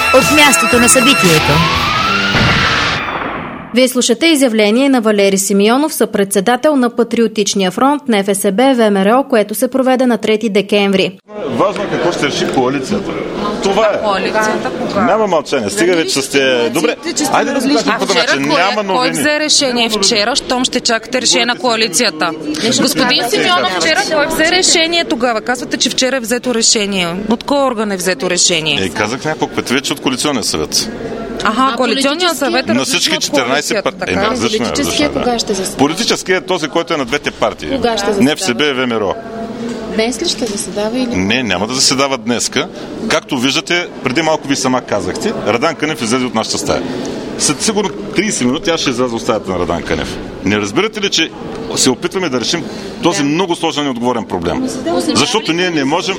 от мястото на събитието. Вие слушате изявление на Валери Симеонов, съпредседател на Патриотичния фронт на ФСБ ВМРО, което се проведе на 3 декември. Важно е какво ще реши коалицията. Това е. Коалицията кога? Няма мълчание. Стига вече че сте... Добре, айде да разкажем по начин. Няма новини. Кой взе решение вчера, щом ще чакате решение на коалицията? Господин Симеонов, вчера кой взе решение тогава? Казвате, че вчера е взето решение. От кой орган е взето решение? Казах няколко пъти вече от коалиционния съвет. Коалиционният съвет е на всички 14 партии. Политическия кога ще заседава? Политическият е този, който е на двете партии. Кога ще заседава? Не ФСБ и ВМРО. Днес ли ще заседава или? Не, няма да заседава днеска. Както виждате, преди малко ви сама казахте, Радан Кънев излезе от нашата стая. След сигурно 30 минути аз ще изляза от стаята на Радан Кънев. Не разбирате ли, че се опитваме да решим този много сложен и отговорен проблем? Защото ние не можем...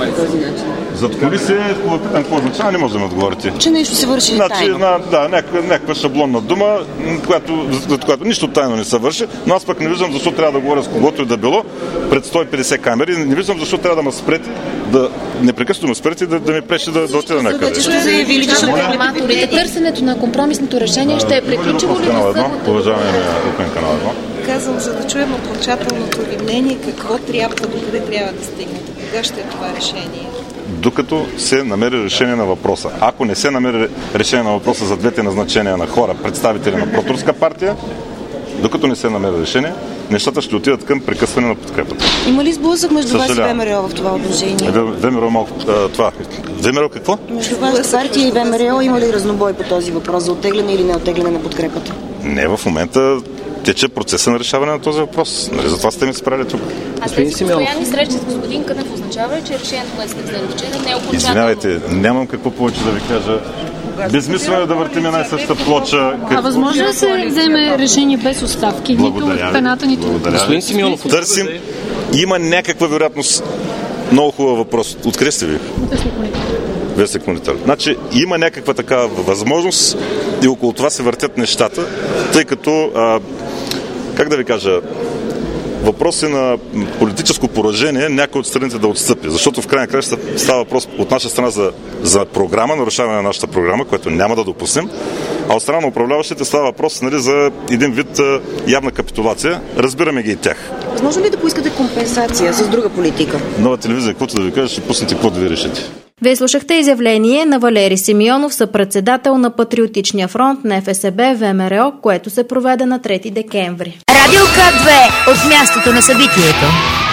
Зад кулисие, ако питам какво означава, не можем да отговорите. Че нещо се върши тайно. Някаква шаблонна дума, за която нищо тайно не се върши, но аз пък не виждам защо трябва да говоря с когото и да било пред 150 камери. Не виждам защо трябва да ме спрете, непрекъснато ме спрете да ми пречи да отида някъде. Ще заявили, че реформаторите. Търсенето на компромисното решение ще е приключило ли на събота? Уважаемия Open канал 1. Казвам, за да чуем окончателното ви мнение, какво трябва, докъде трябва да стигнете. Кога ще е това решение? Докато се намери решение на въпроса. Ако не се намери решение на въпроса за двете назначения на хора, представители на протурска партия, докато не се намери решение, нещата ще отидат към прекъсване на подкрепата. Има ли сблъсък между вас и ВМРО в това отношение? ВМРО малко... ВМРО какво? Между вас партия и ВМРО има ли разнобой по този въпрос за оттегляне или неоттегляне на подкрепата? Не, в момента тече процеса на решаване на този въпрос. Затова сте ми спрали тук. А тези постоянни срещи с господин Кънев означава ли, че решението, което сте взели вчера, не е окончателно? Извинявайте, нямам какво повече да ви кажа. Безмислено е да въртим една и съща плоча. Възможно да се вземе решение без оставки? Нито в пената, нито... Господин Симеонов, търсим. Има някаква вероятност. Много хубав въпрос. Откъде сте ви? Вестник Монитор. Значи има някаква такава възможност и около това се въртят нещата, тъй като, как да ви кажа, въпрос е на политическо поражение някой от страните да отстъпи. Защото в крайна краща става въпрос от наша страна за програма, нарушаване на нашата програма, което няма да допуснем, а от страна на управляващите става въпрос за един вид явна капитулация. Разбираме ги и тях. Възможно ли да поискате компенсация с друга политика? Нова телевизия, каквото да ви кажа, ще пуснете какво да ви решите. Вие слушахте изявление на Валери Симеонов, съпредседател на Патриотичния фронт на ФСБ ВМРО, което се проведе на 3 декември. Радио К2 от мястото на събитието.